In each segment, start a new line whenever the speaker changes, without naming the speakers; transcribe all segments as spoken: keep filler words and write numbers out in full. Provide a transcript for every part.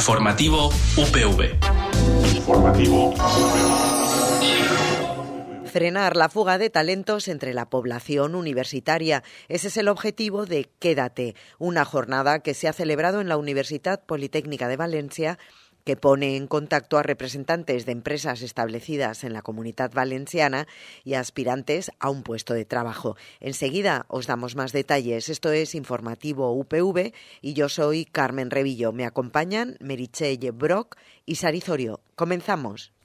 Informativo U P V.
Informativo U P V.
Frenar la fuga de talentos entre la población universitaria. Ese es el objetivo de Quédate, una jornada que se ha celebrado en la Universitat Politécnica de Valencia, que pone en contacto a representantes de empresas establecidas en la Comunitat Valenciana y aspirantes a un puesto de trabajo. Enseguida os damos más detalles. Esto es Informativo U P V y yo soy Carmen Revillo. Me acompañan Meritxell Brock y Sari Zorio. Comenzamos.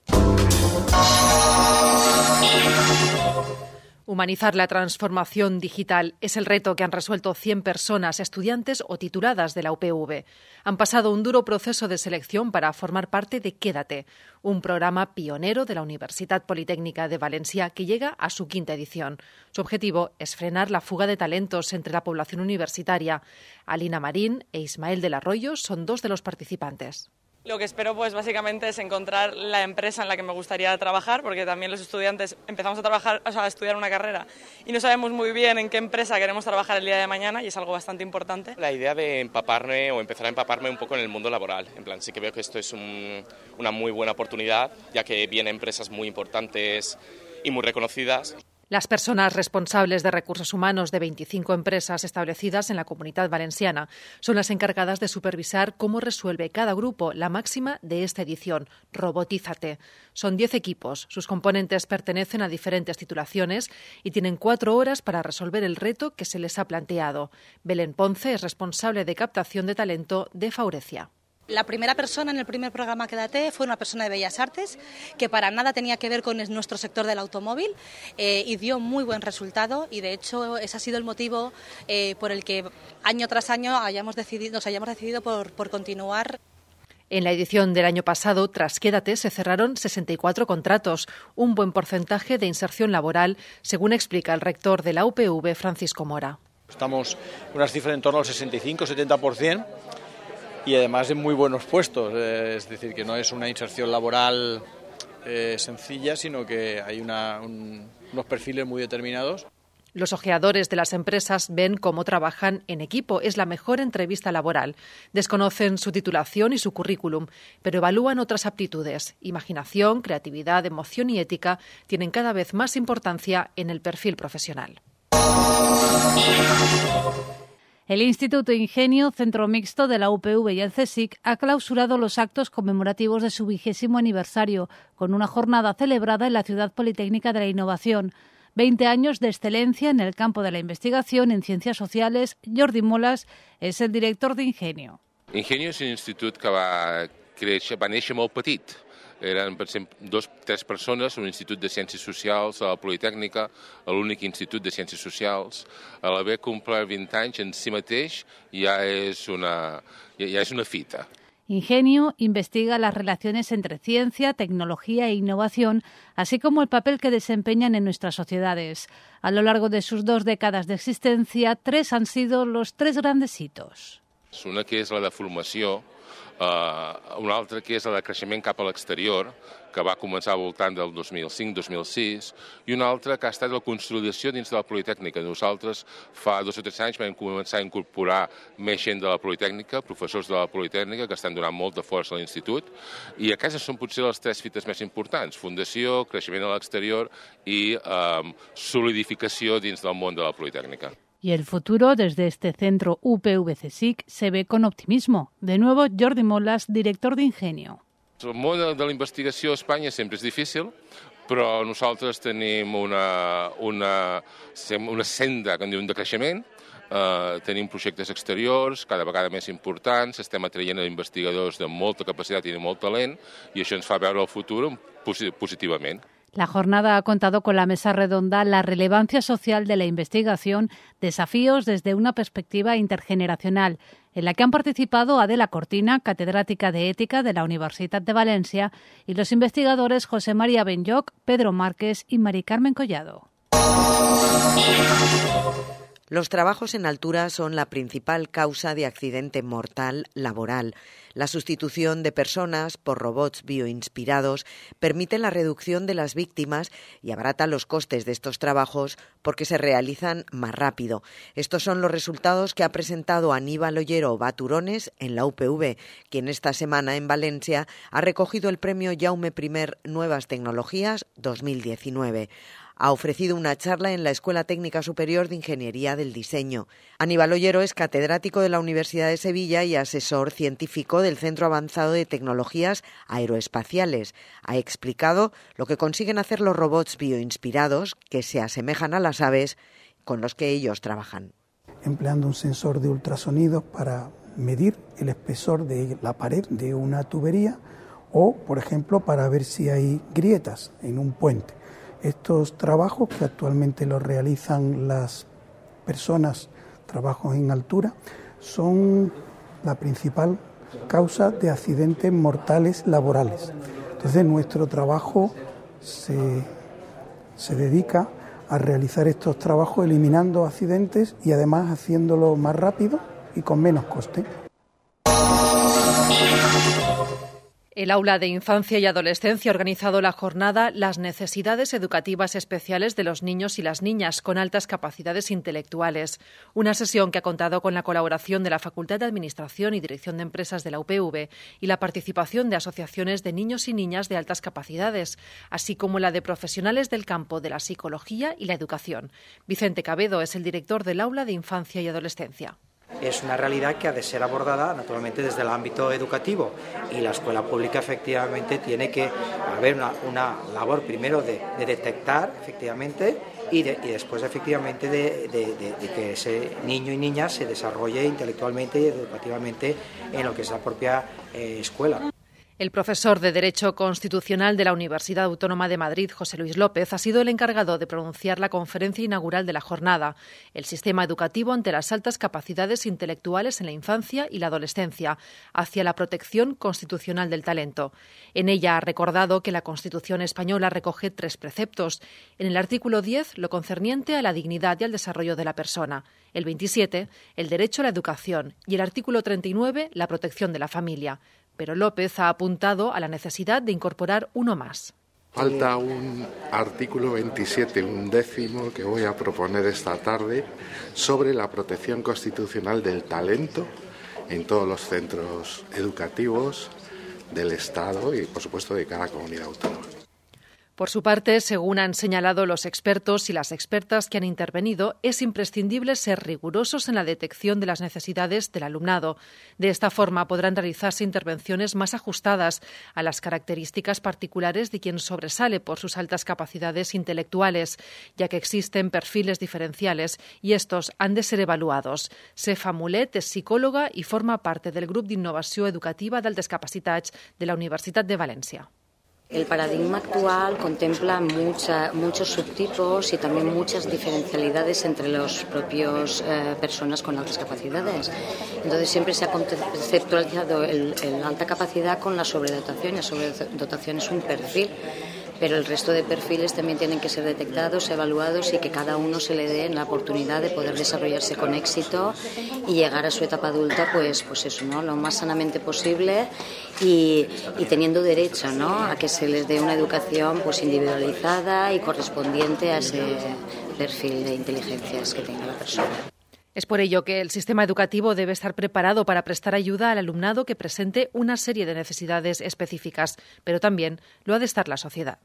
Humanizar la transformación digital es el reto que han resuelto cien personas, estudiantes o tituladas de la U P V. Han pasado un duro proceso de selección para formar parte de Quédate, un programa pionero de la Universitat Politécnica de Valencia que llega a su quinta edición. Su objetivo es frenar la fuga de talentos entre la población universitaria. Alina Marín e Ismael del Arroyo son dos de los participantes.
Lo que espero, pues básicamente es encontrar la empresa en la que me gustaría trabajar, porque también los estudiantes empezamos a trabajar, o sea, a estudiar una carrera y no sabemos muy bien en qué empresa queremos trabajar el día de mañana, y es algo bastante importante.
La idea de empaparme o empezar a empaparme un poco en el mundo laboral. En plan, sí que veo que esto es un, una muy buena oportunidad, ya que vienen empresas muy importantes y muy reconocidas.
Las personas responsables de recursos humanos de veinticinco empresas establecidas en la Comunitat Valenciana son las encargadas de supervisar cómo resuelve cada grupo la máxima de esta edición, Robotízate. Son diez equipos, sus componentes pertenecen a diferentes titulaciones y tienen cuatro horas para resolver el reto que se les ha planteado. Belén Ponce es responsable de captación de talento de Faurecia.
La primera persona en el primer programa Quédate fue una persona de Bellas Artes que para nada tenía que ver con nuestro sector del automóvil eh, y dio muy buen resultado, y de hecho ese ha sido el motivo eh, por el que año tras año hayamos decidido, nos hayamos decidido por, por continuar.
En la edición del año pasado, tras Quédate, se cerraron sesenta y cuatro contratos, un buen porcentaje de inserción laboral, según explica el rector de la U P V, Francisco Mora.
Estamos en unas cifras en torno al sesenta y cinco a setenta por ciento. Y además en muy buenos puestos, eh, es decir, que no es una inserción laboral eh, sencilla, sino que hay una, un, unos perfiles muy determinados.
Los ojeadores de las empresas ven cómo trabajan en equipo. Es la mejor entrevista laboral. Desconocen su titulación y su currículum, pero evalúan otras aptitudes. Imaginación, creatividad, emoción y ética tienen cada vez más importancia en el perfil profesional.
El Instituto Ingenio, centro mixto de la U P V y el CSIC, ha clausurado los actos conmemorativos de su vigésimo aniversario, con una jornada celebrada en la Ciudad Politécnica de la Innovación. Veinte años de excelencia en el campo de la investigación en ciencias sociales. Jordi Molas és el director d'Ingenio.
Ingenio és un institut que va, créixer, va néixer molt petit. Eren, per exemple, dos, tres persones, un institut de ciències socials a la Politécnica, l'únic institut de ciències socials. A l'haver complert vint anys en si mateix ja és una, ja és una fita.
Ingenio investiga las relaciones entre ciencia, tecnología e innovación, así como el papel que desempeñan en nuestras sociedades. A lo largo de sus dos décadas de existencia, tres han sido los tres grandes hitos.
Una que és la de formació, Uh, una altra que és la de creixement cap a l'exterior, que va començar al voltant del dos mil cinc dos mil sis, i una altra que ha estat la consolidació dins de la Politécnica. Nosaltres fa dos o tres anys vam començar a incorporar més gent de la Politécnica, professors de la Politécnica, que estan donant molta força a l'institut, i aquestes són potser les tres fites més importants: fundació, creixement a l'exterior i um, solidificació dins del món de la Politécnica.
Y el futuro desde este centro U P V CSIC se ve con optimismo. De nuevo, Jordi Molas, director d'Ingenio.
El món de la investigació a Espanya sempre és difícil, però nosaltres tenim una, una, una senda que en diuen de creixement, uh, tenim projectes exteriors cada vegada més importants, estem atraient investigadors de molta capacitat i de molt talent, i això ens fa veure el futur positivament.
La jornada ha contado con la mesa redonda La relevancia social de la investigación, desafíos desde una perspectiva intergeneracional, en la que han participado Adela Cortina, catedrática de Ética de la Universitat de Valencia, y los investigadores José María Benlloch, Pedro Márquez y Mari Carmen Collado.
Los trabajos en altura son la principal causa de accidente mortal laboral. La sustitución de personas por robots bioinspirados permite la reducción de las víctimas y abarata los costes de estos trabajos porque se realizan más rápido. Estos son los resultados que ha presentado Aníbal Ollero Baturones en la U P V, quien esta semana en Valencia ha recogido el premio Jaume I Nuevas Tecnologías dos mil diecinueve. Ha ofrecido una charla en la Escuela Técnica Superior de Ingeniería del Diseño. Aníbal Ollero es catedrático de la Universidad de Sevilla y asesor científico del Centro Avanzado de Tecnologías Aeroespaciales. Ha explicado lo que consiguen hacer los robots bioinspirados, que se asemejan a las aves con los que ellos trabajan.
Empleando un sensor de ultrasonidos para medir el espesor de la pared de una tubería o, por ejemplo, para ver si hay grietas en un puente. Estos trabajos, que actualmente los realizan las personas, trabajos en altura, son la principal causa de accidentes mortales laborales. Entonces, nuestro trabajo se, se dedica a realizar estos trabajos eliminando accidentes y además haciéndolo más rápido y con menos coste.
El Aula de Infancia y Adolescencia ha organizado la jornada Las necesidades educativas especiales de los niños y las niñas con altas capacidades intelectuales. Una sesión que ha contado con la colaboración de la Facultad de Administración y Dirección de Empresas de la U P V y la participación de asociaciones de niños y niñas de altas capacidades, así como la de profesionales del campo de la psicología y la educación. Vicente Cabedo es el director del Aula de Infancia y Adolescencia.
Es una realidad que ha de ser abordada naturalmente desde el ámbito educativo y la escuela pública efectivamente tiene que haber una, una labor primero de, de detectar efectivamente y, de, y después efectivamente de, de, de, de que ese niño y niña se desarrolle intelectualmente y educativamente en lo que es la propia eh, escuela.
El profesor de Derecho Constitucional de la Universidad Autónoma de Madrid, José Luis López, ha sido el encargado de pronunciar la conferencia inaugural de la jornada, El sistema educativo ante las altas capacidades intelectuales en la infancia y la adolescencia, hacia la protección constitucional del talento. En ella ha recordado que la Constitución española recoge tres preceptos. En el artículo diez, lo concerniente a la dignidad y al desarrollo de la persona. El veintisiete, el derecho a la educación. Y el artículo treinta y nueve, la protección de la familia. Pero López ha apuntado a la necesidad de incorporar uno más.
Falta un artículo veintisiete, un décimo, que voy a proponer esta tarde, sobre la protección constitucional del talento en todos los centros educativos del Estado y, por supuesto, de cada comunidad autónoma.
Por su parte, según han señalado los expertos y las expertas que han intervenido, es imprescindible ser rigurosos en la detección de las necesidades del alumnado. De esta forma podrán realizarse intervenciones más ajustadas a las características particulares de quien sobresale por sus altas capacidades intelectuales, ya que existen perfiles diferenciales y estos han de ser evaluados. Sefa Mulet es psicóloga y forma parte del Grup d'Innovació Educativa dels Discapacitats de la Universitat de Valencia.
El paradigma actual contempla mucha, muchos subtipos y también muchas diferencialidades entre las propias eh, personas con altas capacidades. Entonces siempre se ha conceptualizado el, el alta capacidad con la sobredotación. La sobredotación es un perfil, pero el resto de perfiles también tienen que ser detectados, evaluados y que cada uno se le dé la oportunidad de poder desarrollarse con éxito y llegar a su etapa adulta, pues, pues eso, ¿no? Lo más sanamente posible y, y teniendo derecho, ¿no? A que se les dé una educación pues individualizada y correspondiente a ese perfil de inteligencias que tenga la persona.
Es por ello que el sistema educativo debe estar preparado para prestar ayuda al alumnado que presente una serie de necesidades específicas, pero también lo ha de estar la sociedad.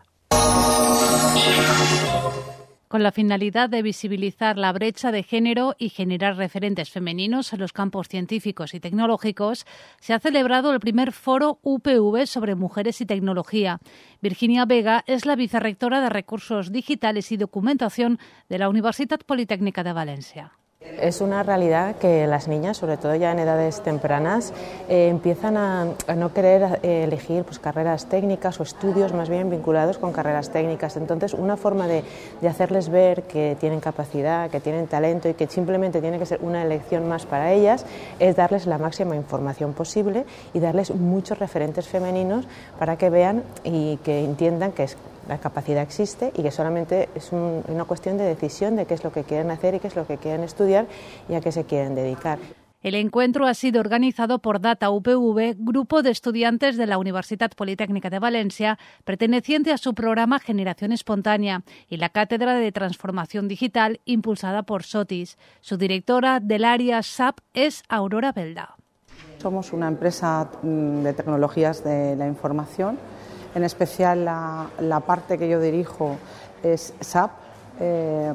Con la finalidad de visibilizar la brecha de género y generar referentes femeninos en los campos científicos y tecnológicos, se ha celebrado el primer foro U P V sobre mujeres y tecnología. Virginia Vega es la vicerrectora de Recursos Digitales y Documentación de la Universitat Politécnica de Valencia.
Es una realidad que las niñas, sobre todo ya en edades tempranas, eh, empiezan a, a no querer eh, elegir pues, carreras técnicas o estudios más bien vinculados con carreras técnicas. Entonces, una forma de, de hacerles ver que tienen capacidad, que tienen talento y que simplemente tiene que ser una elección más para ellas es darles la máxima información posible y darles muchos referentes femeninos para que vean y que entiendan que es la capacidad existe y que solamente es un, una cuestión de decisión de qué es lo que quieren hacer y qué es lo que quieren estudiar y a qué se quieren dedicar.
El encuentro ha sido organizado por Data U P V, grupo de estudiantes de la Universitat Politécnica de Valencia, perteneciente a su programa Generación Espontánea, y la Cátedra de Transformación Digital, impulsada por SOTIS. Su directora del área S A P es Aurora Belda.
Somos una empresa de tecnologías de la información, en especial la, la parte que yo dirijo es S A P, eh,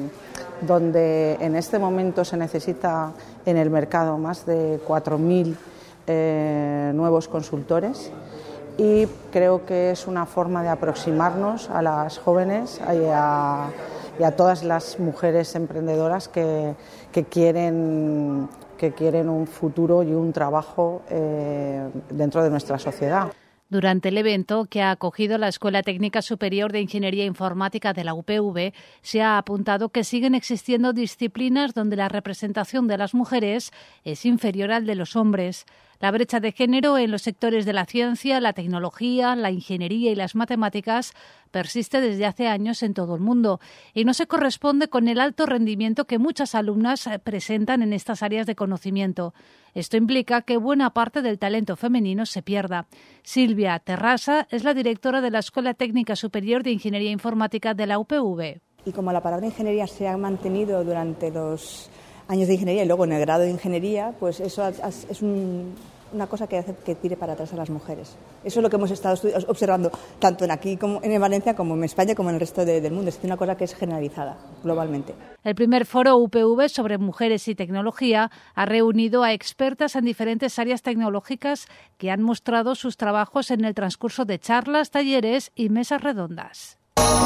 donde en este momento se necesita en el mercado más de cuatro mil eh, nuevos consultores y creo que es una forma de aproximarnos a las jóvenes y a, y a todas las mujeres emprendedoras que, que, quieren, que quieren un futuro y un trabajo eh, dentro de nuestra sociedad.
Durante el evento, que ha acogido la Escuela Técnica Superior de Ingeniería Informática de la U P V, se ha apuntado que siguen existiendo disciplinas donde la representación de las mujeres es inferior al de los hombres. La brecha de género en los sectores de la ciencia, la tecnología, la ingeniería y las matemáticas persiste desde hace años en todo el mundo y no se corresponde con el alto rendimiento que muchas alumnas presentan en estas áreas de conocimiento. Esto implica que buena parte del talento femenino se pierda. Silvia Terrasa es la directora de la Escuela Técnica Superior de Ingeniería Informática de la U P V.
Y como la palabra ingeniería se ha mantenido durante los años de ingeniería y luego en el grado de ingeniería, pues eso es un, una cosa que hace que tire para atrás a las mujeres. Eso es lo que hemos estado observando tanto en aquí como en Valencia como en España como en el resto de, del mundo. Es una cosa que es generalizada globalmente.
El primer foro U P V sobre mujeres y tecnología ha reunido a expertas en diferentes áreas tecnológicas que han mostrado sus trabajos en el transcurso de charlas, talleres y mesas redondas.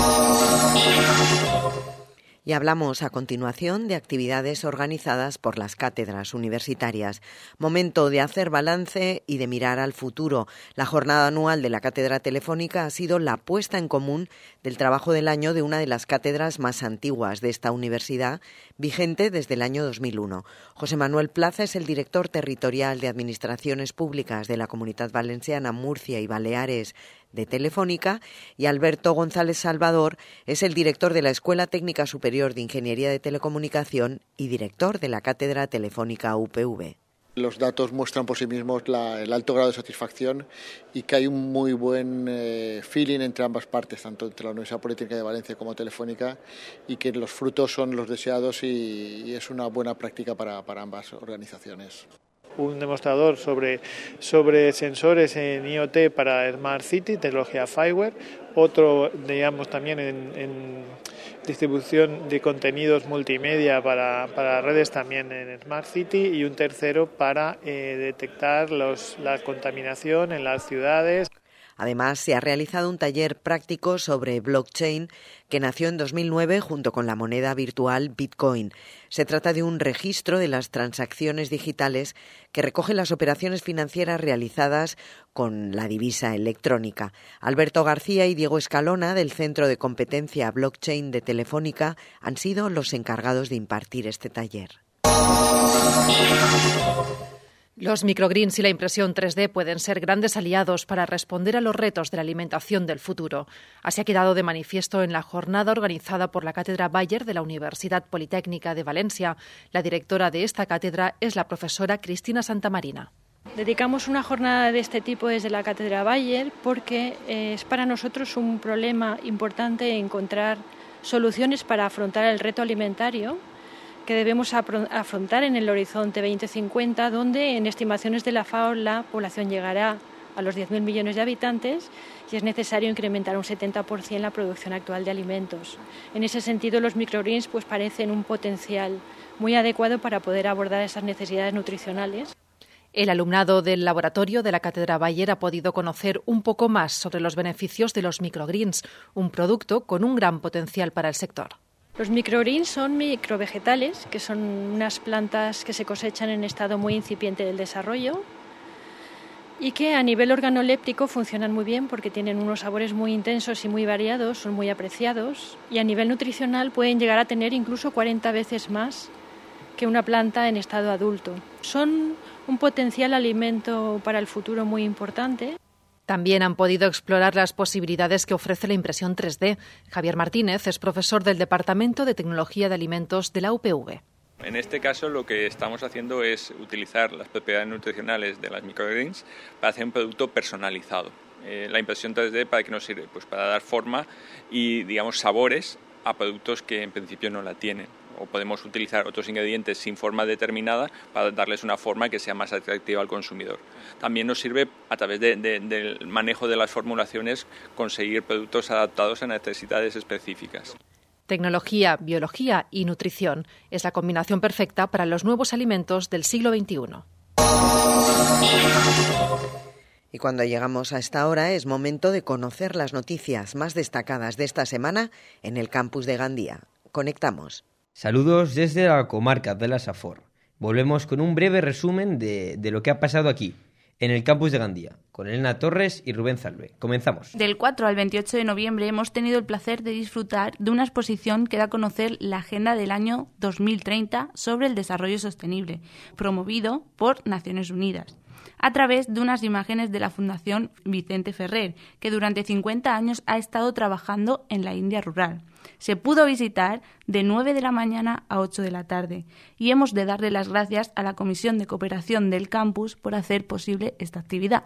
Y hablamos a continuación de actividades organizadas por las cátedras universitarias. Momento de hacer balance y de mirar al futuro. La jornada anual de la Cátedra Telefónica ha sido la puesta en común del trabajo del año de una de las cátedras más antiguas de esta universidad, vigente desde el año dos mil uno. José Manuel Plaza es el director territorial de Administraciones Públicas de la Comunidad Valenciana, Murcia y Baleares de Telefónica, y Alberto González Salvador es el director de la Escuela Técnica Superior de Ingeniería de Telecomunicación y director de la Cátedra Telefónica U P V.
Los datos muestran por sí mismos la, el alto grado de satisfacción y que hay un muy buen eh, feeling entre ambas partes, tanto entre la Universidad Politécnica de Valencia como Telefónica, y que los frutos son los deseados y, y es una buena práctica para, para ambas organizaciones.
Un demostrador sobre, sobre sensores en I O T para Smart City, tecnología Fireware, otro, digamos, también en, en distribución de contenidos multimedia para, para redes también en Smart City, y un tercero para eh, detectar los, la contaminación en las ciudades.
Además, se ha realizado un taller práctico sobre blockchain que nació en dos mil nueve junto con la moneda virtual Bitcoin. Se trata de un registro de las transacciones digitales que recoge las operaciones financieras realizadas con la divisa electrónica. Alberto García y Diego Escalona, del Centro de Competencia Blockchain de Telefónica, han sido los encargados de impartir este taller.
Los microgreens y la impresión tres D pueden ser grandes aliados para responder a los retos de la alimentación del futuro. Así ha quedado de manifiesto en la jornada organizada por la Cátedra Bayer de la Universidad Politécnica de Valencia. La directora de esta cátedra es la profesora Cristina Santamarina.
Dedicamos una jornada de este tipo desde la Cátedra Bayer porque es para nosotros un problema importante encontrar soluciones para afrontar el reto alimentario que debemos afrontar en el horizonte veinte cincuenta, donde en estimaciones de la FAO la población llegará a los diez mil millones de habitantes y es necesario incrementar un setenta por ciento la producción actual de alimentos. En ese sentido, los microgreens pues, parecen un potencial muy adecuado para poder abordar esas necesidades nutricionales.
El alumnado del laboratorio de la Cátedra Bayer ha podido conocer un poco más sobre los beneficios de los microgreens, un producto con un gran potencial para el sector.
Los microgreens son microvegetales, que son unas plantas que se cosechan en estado muy incipiente del desarrollo y que a nivel organoléptico funcionan muy bien porque tienen unos sabores muy intensos y muy variados, son muy apreciados, y a nivel nutricional pueden llegar a tener incluso cuarenta veces más que una planta en estado adulto. Son un potencial alimento para el futuro muy importante.
También han podido explorar las posibilidades que ofrece la impresión tres D. Javier Martínez es profesor del Departamento de Tecnología de Alimentos de la U P V.
En este caso lo que estamos haciendo es utilizar las propiedades nutricionales de las microgreens para hacer un producto personalizado. Eh, la impresión tres D, ¿para qué nos sirve? Pues para dar forma y, digamos, sabores a productos que en principio no la tienen. O podemos utilizar otros ingredientes sin forma determinada para darles una forma que sea más atractiva al consumidor. También nos sirve, a través de, de, del manejo de las formulaciones, conseguir productos adaptados a necesidades específicas.
Tecnología, biología y nutrición es la combinación perfecta para los nuevos alimentos del siglo veintiuno.
Y cuando llegamos a esta hora es momento de conocer las noticias más destacadas de esta semana en el campus de Gandía. Conectamos.
Saludos desde la comarca de la Safor. Volvemos con un breve resumen de, de lo que ha pasado aquí, en el campus de Gandía, con Elena Torres y Rubén Zalbe. Comenzamos.
Del cuatro al veintiocho de noviembre hemos tenido el placer de disfrutar de una exposición que da a conocer la Agenda del año dos mil treinta sobre el desarrollo sostenible, promovido por Naciones Unidas, a través de unas imágenes de la Fundación Vicente Ferrer, que durante cincuenta años ha estado trabajando en la India rural. Se pudo visitar de nueve de la mañana a ocho de la tarde y hemos de darle las gracias a la Comisión de Cooperación del campus por hacer posible esta actividad.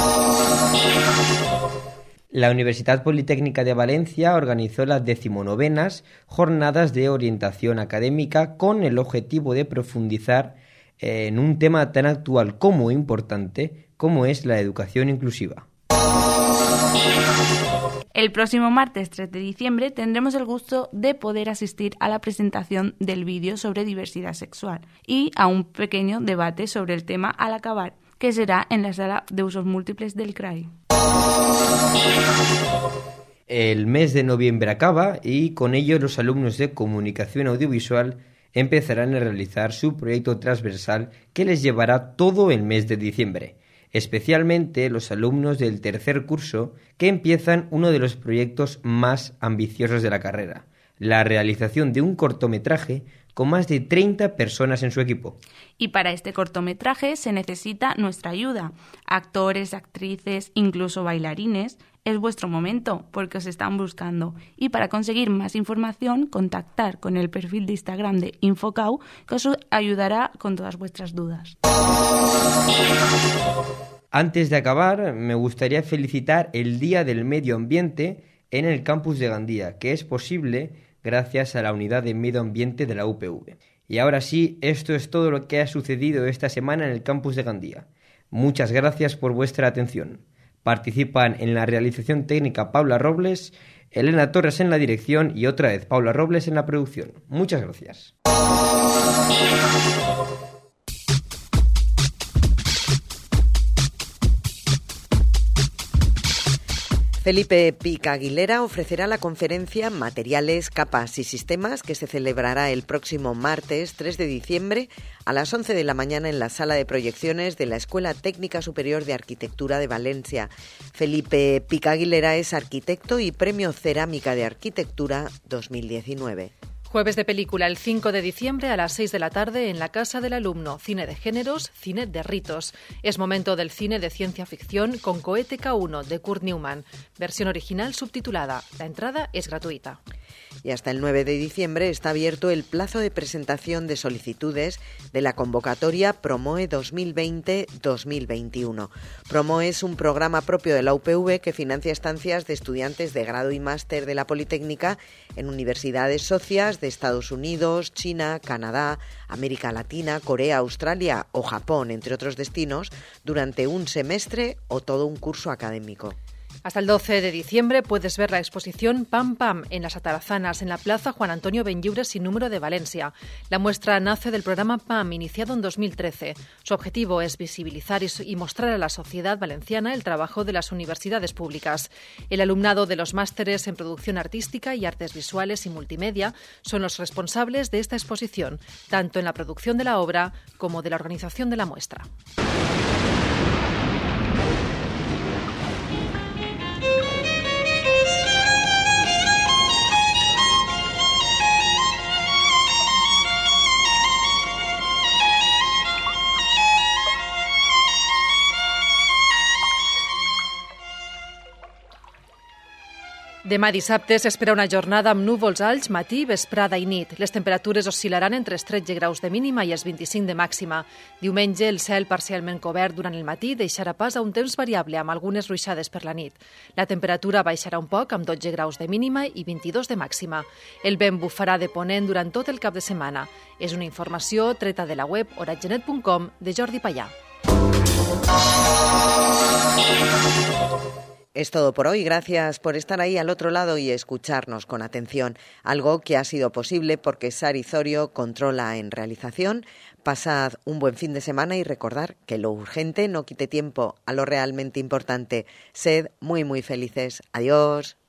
La Universidad Politécnica de Valencia organizó las decimonovenas Jornadas de Orientación Académica con el objetivo de profundizar en un tema tan actual como importante como es la educación inclusiva.
El próximo martes tres de diciembre tendremos el gusto de poder asistir a la presentación del vídeo sobre diversidad sexual y a un pequeño debate sobre el tema al acabar, que será en la sala de usos múltiples del C R A I.
El mes de noviembre acaba y con ello los alumnos de Comunicación Audiovisual empezarán a realizar su proyecto transversal que les llevará todo el mes de diciembre, especialmente los alumnos del tercer curso que empiezan uno de los proyectos más ambiciosos de la carrera, la realización de un cortometraje con más de treinta personas en su equipo.
Y para este cortometraje se necesita nuestra ayuda. Actores, actrices, incluso bailarines. Es vuestro momento, porque os están buscando. Y para conseguir más información, contactar con el perfil de Instagram de Infocau, que os ayudará con todas vuestras dudas.
Antes de acabar, me gustaría felicitar el Día del Medio Ambiente en el campus de Gandía, que es posible gracias a la Unidad de Medio Ambiente de la U P V. Y ahora sí, esto es todo lo que ha sucedido esta semana en el campus de Gandía. Muchas gracias por vuestra atención. Participan en la realización técnica Paula Robles, Elena Torres en la dirección y otra vez Paula Robles en la producción. Muchas gracias.
Felipe Pica Aguilera ofrecerá la conferencia Materiales, Capas y Sistemas que se celebrará el próximo martes tres de diciembre a las once de la mañana en la sala de proyecciones de la Escuela Técnica Superior de Arquitectura de Valencia. Felipe Pica Aguilera es arquitecto y Premio Cerámica de Arquitectura dos mil diecinueve.
Jueves de película el cinco de diciembre a las seis de la tarde en la Casa del Alumno. Cine de géneros, cine de ritos. Es momento del cine de ciencia ficción con Cohete K uno de Kurt Newman. Versión original subtitulada. La entrada es gratuita.
Y hasta el nueve de diciembre está abierto el plazo de presentación de solicitudes de la convocatoria Promoe dos mil veinte dos mil veintiuno. Promoe es un programa propio de la U P V que financia estancias de estudiantes de grado y máster de la Politécnica en universidades socias de Estados Unidos, China, Canadá, América Latina, Corea, Australia o Japón, entre otros destinos, durante un semestre o todo un curso académico.
Hasta el doce de diciembre puedes ver la exposición Pam Pam en las Atarazanas, en la Plaza Juan Antonio Benlliure sin número de Valencia. La muestra nace del programa Pam, iniciado en dos mil trece. Su objetivo es visibilizar y mostrar a la sociedad valenciana el trabajo de las universidades públicas. El alumnado de los másteres en producción artística y artes visuales y multimedia son los responsables de esta exposición, tanto en la producción de la obra como de la organización de la muestra. Demà dissabte s'espera una jornada amb núvols alts, matí, vesprada i nit. Les temperatures oscil·laran entre els tretze graus de mínima i els vint-i-cinc de màxima. Diumenge el cel parcialment cobert durant el matí deixarà pas a un temps variable amb algunes ruixades per la nit. La temperatura baixarà un poc amb dotze graus de mínima i vint-i-dos de màxima. El vent bufarà de ponent durant tot el cap de setmana. És una informació treta de la web oratgenet punt com de Jordi Payà.
Es todo por hoy. Gracias por estar ahí al otro lado y escucharnos con atención. Algo que ha sido posible porque Sari Zorio controla en realización. Pasad un buen fin de semana y recordar que lo urgente no quite tiempo a lo realmente importante. Sed muy, muy felices. Adiós.